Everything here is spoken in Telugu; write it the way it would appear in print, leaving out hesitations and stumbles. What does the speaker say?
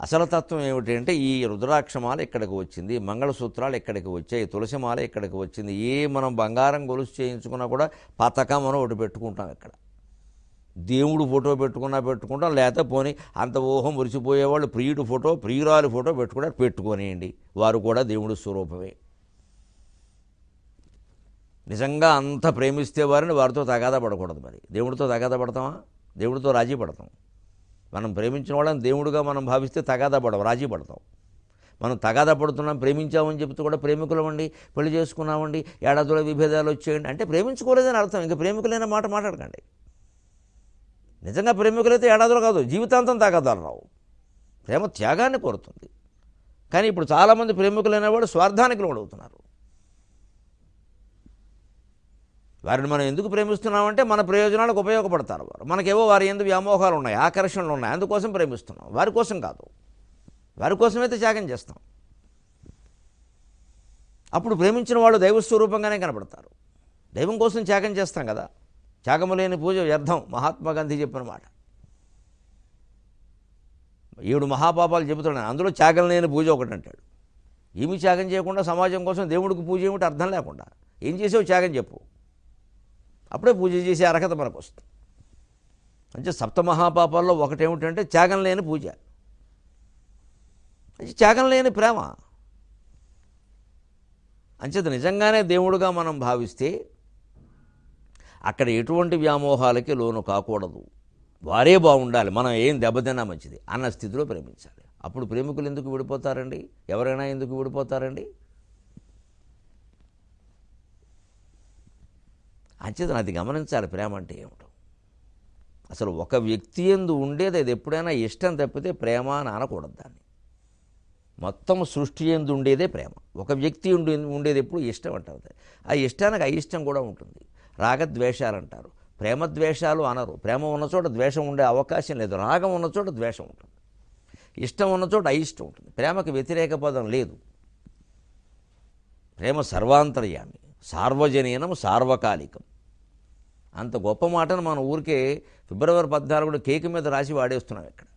అసలు తత్వం ఏమిటి అంటే ఈ రుద్రాక్షమాల ఇక్కడికి వచ్చింది, మంగళసూత్రాలు ఇక్కడికి వచ్చాయి, తులసిమాల ఇక్కడికి వచ్చింది. ఏ మనం బంగారం గొలుసు చేయించుకున్నా కూడా పతకం అని ఒకటి పెట్టుకుంటాం. ఇక్కడ దేవుడు ఫోటో పెట్టుకుంటాం, లేకపోతే పోనీ అంత ఊహం మురిసిపోయేవాళ్ళు ప్రియుడు ఫోటో, ప్రియురాలు ఫోటో పెట్టుకోనియండి, వారు కూడా దేవుడి స్వరూపమే. నిజంగా అంత ప్రేమిస్తే వారిని వారితో తగాదా పడకూడదు. మరి దేవుడితో తగాదా పడతామా? దేవుడితో రాజీ పడతాం. మనం ప్రేమించిన వాళ్ళని దేవుడుగా మనం భావిస్తే తగాదా పడవు, రాజీ పడతాం. మనం తగాదా పడుతున్నాం, ప్రేమించామని చెప్తూ కూడా ప్రేమికులమండి, పెళ్లి చేసుకున్నామండి, ఏడాదిలో విభేదాలు వచ్చేయండి అంటే ప్రేమించుకోలేదని అర్థం. ఇంకా ప్రేమికులైన మాట మాట్లాడకండి. నిజంగా ప్రేమికులైతే ఏడాదిలో కాదు, జీవితాంతం తగాదాలు రావు. ప్రేమ త్యాగాన్ని కోరుతుంది. కానీ ఇప్పుడు చాలామంది ప్రేమికులైన వాళ్ళు స్వార్థానికి లోనవుతున్నారు. వారిని మనం ఎందుకు ప్రేమిస్తున్నామంటే మన ప్రయోజనాలకు ఉపయోగపడతారు వారు. మనకేవో వారి ఎందు వ్యామోహాలు ఉన్నాయి, ఆకర్షణలు ఉన్నాయి, అందుకోసం ప్రేమిస్తున్నాం. వారి కోసం కాదు, వారి కోసమైతే త్యాగం చేస్తాం. అప్పుడు ప్రేమించిన వాళ్ళు దైవస్వరూపంగానే కనపడతారు. దైవం కోసం త్యాగం చేస్తాం కదా. త్యాగము లేని పూజ వ్యర్థం, మహాత్మా గాంధీ చెప్పిన మాట. 7 మహాపాపాలు చెబుతున్నాను, అందులో త్యాగం లేని పూజ ఒకటి అంటాడు. ఏమి త్యాగం చేయకుండా సమాజం కోసం దేవుడికి పూజ ఏమిటి అర్థం లేకుండా ఏం చేసావు త్యాగం చెప్పు, అప్పుడే పూజ చేసే అర్హత మనకు వస్తుంది. అంటే 7 మహాపాపాల్లో ఒకటేమిటంటే త్యాగం లేని పూజ. అది త్యాగం లేని ప్రేమ. అంచేత నిజంగానే దేవుడుగా మనం భావిస్తే అక్కడ ఎటువంటి వ్యామోహాలకి లోను కాకూడదు. వారే బాగుండాలి, మనం ఏం దెబ్బతిన్నా మంచిది అన్న స్థితిలో ప్రేమించాలి. అప్పుడు ప్రేమికులు ఎందుకు విడిపోతారండి? ఎవరైనా ఎందుకు విడిపోతారండి? అంచేత అది గమనించాలి. ప్రేమ అంటే ఏమిటో. అసలు ఒక వ్యక్తి యందు ఉండేది అది ఎప్పుడైనా ఇష్టం తప్పితే ప్రేమ అని అనకూడదు. దాన్ని మొత్తం సృష్టి యందు ఉండేదే ప్రేమ. ఒక వ్యక్తి ఉండేది ఎప్పుడు ఇష్టం అంటారు. ఆ ఇష్టానికి అయిష్టం కూడా ఉంటుంది. రాగద్వేషాలు అంటారు, ప్రేమ ద్వేషాలు అనరు. ప్రేమ ఉన్న చోట ద్వేషం ఉండే అవకాశం లేదు. రాగం ఉన్న చోట ద్వేషం ఉంటుంది, ఇష్టం ఉన్న చోట అయిష్టం ఉంటుంది. ప్రేమకు వ్యతిరేక పదం లేదు. ప్రేమ సర్వాంతర్యామి, సార్వజనీనం, సార్వకాలికం. అంత గొప్ప మాటను మనం ఊరికే ఫిబ్రవరి 14 కేక్ మీద రాసి వాడేస్తున్నాం ఇక్కడ.